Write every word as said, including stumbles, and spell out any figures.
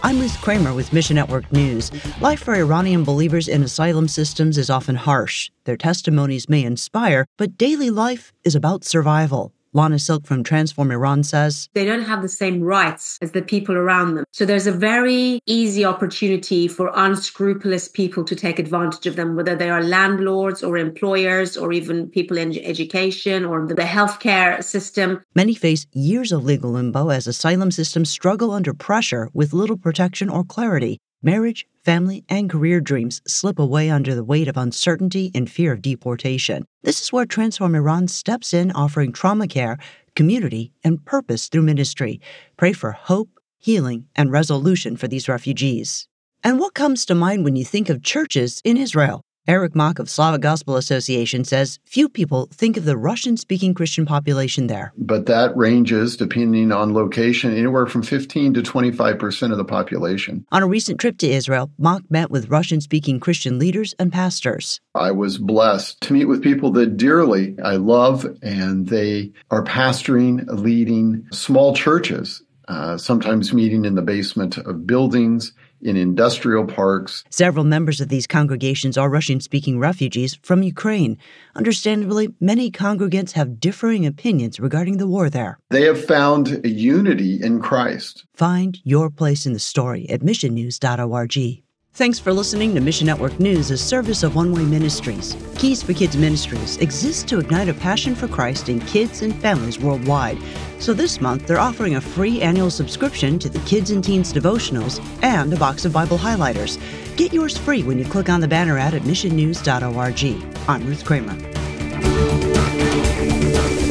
I'm Ruth Kramer with Mission Network News. Life for Iranian believers in asylum systems is often harsh. Their testimonies may inspire, but daily life is about survival. Lana Silk from Transform Iran says, they don't have the same rights as the people around them. So there's a very easy opportunity for unscrupulous people to take advantage of them, whether they are landlords or employers or even people in education or the healthcare system. Many face years of legal limbo as asylum systems struggle under pressure with little protection or clarity. Marriage, family, and career dreams slip away under the weight of uncertainty and fear of deportation. This is where Transform Iran steps in, offering trauma care, community, and purpose through ministry. Pray for hope, healing, and resolution for these refugees. And what comes to mind when you think of churches in Israel? Eric Mock of Slavic Gospel Association says few people think of the Russian-speaking Christian population there. But that ranges, depending on location, anywhere from fifteen to twenty-five percent of the population. On a recent trip to Israel, Mock met with Russian-speaking Christian leaders and pastors. I was blessed to meet with people that dearly I love, and they are pastoring, leading small churches, uh, sometimes meeting in the basement of buildings, in industrial parks. Several members of these congregations are Russian-speaking refugees from Ukraine. Understandably, many congregants have differing opinions regarding the war there. They have found a unity in Christ. Find your place in the story at mission news dot org. Thanks for listening to Mission Network News, a service of One Way Ministries. Keys for Kids Ministries exists to ignite a passion for Christ in kids and families worldwide. So this month, they're offering a free annual subscription to the Kids and Teens devotionals and a box of Bible highlighters. Get yours free when you click on the banner ad at mission news dot org. I'm Ruth Kramer.